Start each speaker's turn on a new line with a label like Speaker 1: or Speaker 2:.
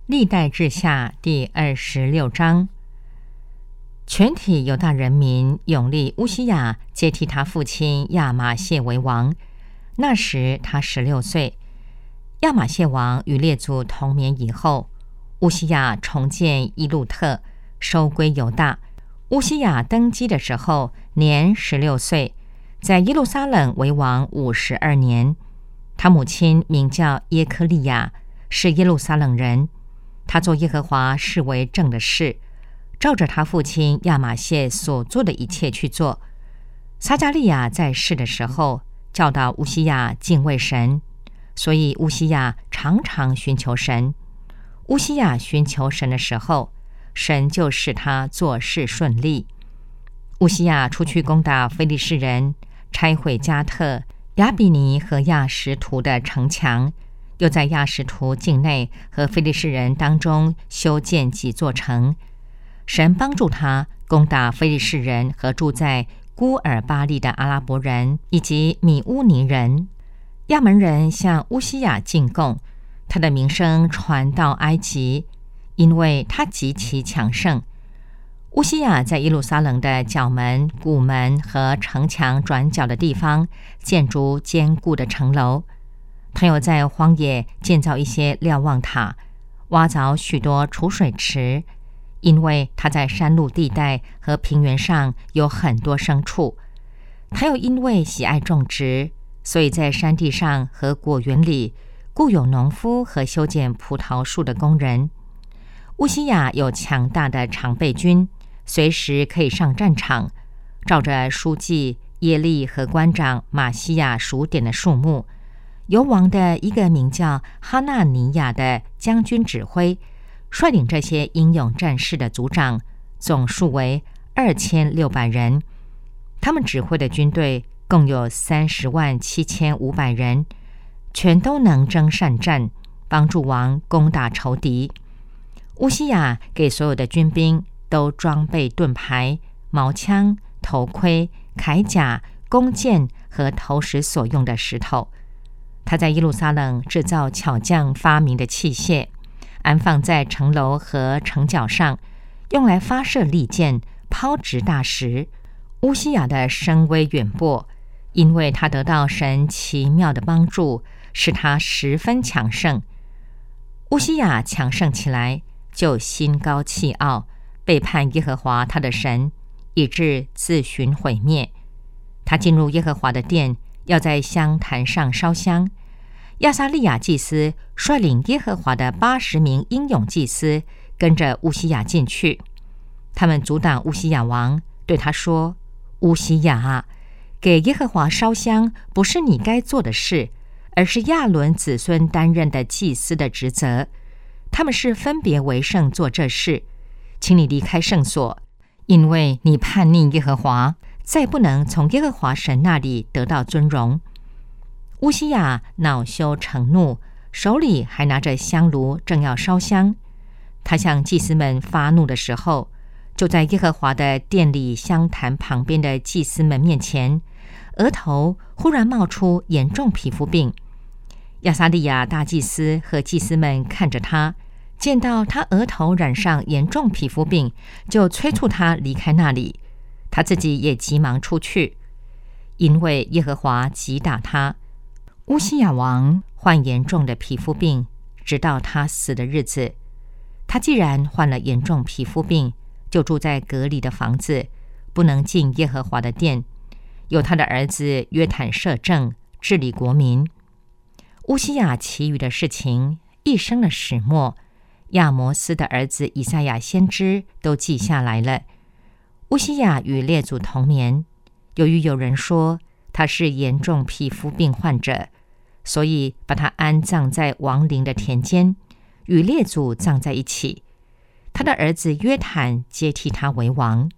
Speaker 1: 历代志下第26章，全体犹大人民拥立乌西雅接替他父亲亚玛谢为王。那时他16岁。亚玛谢王与列祖同眠以后，乌西雅重建伊路特，收归犹大。乌西雅登基的时候年16岁，在耶路撒冷为王52年。他母亲名叫耶科利亚，是耶路撒冷人。他做耶和华视为正的事，照着他父亲亚玛谢所做的一切去做。撒迦利亚在世的时候，教导乌西雅敬畏神，所以乌西雅常常寻求神。乌西雅寻求神的时候，神就使他做事顺利。乌西雅出去攻打非利士人，拆毁加特、亚比尼和亚实图的城墙，又在亚实图境内和非利士人当中修建几座城。神帮助他攻打非利士人和住在孤尔巴利的阿拉伯人以及米乌尼人。亚门人向乌西雅进贡，他的名声传到埃及，因为他极其强盛。乌西雅在耶路撒冷的角门、谷门和城墙转角的地方建筑坚固的城楼。他又在荒野建造一些瞭望塔，挖凿许多储水池，因为他在山路地带和平原上有很多牲畜。他又因为喜爱种植，所以在山地上和果园里雇有农夫和修剪葡萄树的工人。乌西雅有强大的常备军，随时可以上战场，照着书记耶利和官长马西亚数点的数目，由王的一个名叫哈纳尼亚的将军指挥，率领这些英勇战士的族长，总数为2600人。他们指挥的军队共有307500人，全都能征善战，帮助王攻打仇敌。乌西雅给所有的军兵都装备盾牌、矛枪、头盔、铠甲、弓箭和投石所用的石头。他在耶路撒冷制造巧匠发明的器械，安放在城楼和城角上，用来发射利箭、抛掷大石。乌西雅的声威远播，因为他得到神奇妙的帮助，使他十分强盛。乌西雅强盛起来，就心高气傲，背叛耶和华他的神，以致自寻毁灭。他进入耶和华的殿，要在香坛上烧香。亚撒利亚祭司率领耶和华的80名英勇祭司，跟着乌西雅进去。他们阻挡乌西雅王，对他说：乌西雅啊，给耶和华烧香不是你该做的事，而是亚伦子孙担任的祭司的职责。他们是分别为圣做这事，请你离开圣所，因为你叛逆耶和华，再不能从耶和华神那里得到尊荣。乌西雅恼羞成怒，手里还拿着香炉，正要烧香。他向祭司们发怒的时候，就在耶和华的殿里香坛旁边的祭司们面前，额头忽然冒出严重皮肤病。亚撒利亚大祭司和祭司们看着他，见到他额头染上严重皮肤病，就催促他离开那里。他自己也急忙出去，因为耶和华击打他。乌西雅王患严重的皮肤病，直到他死的日子。他既然患了严重皮肤病，就住在隔离的房子，不能进耶和华的殿，由他的儿子约坦摄政，治理国民。乌西雅其余的事情，一生的始末，亚摩斯的儿子以赛亚先知都记下来了。乌西雅与列祖同眠，由于有人说他是严重皮肤病患者，所以把他安葬在王陵的田间，与列祖葬在一起。他的儿子约坦接替他为王。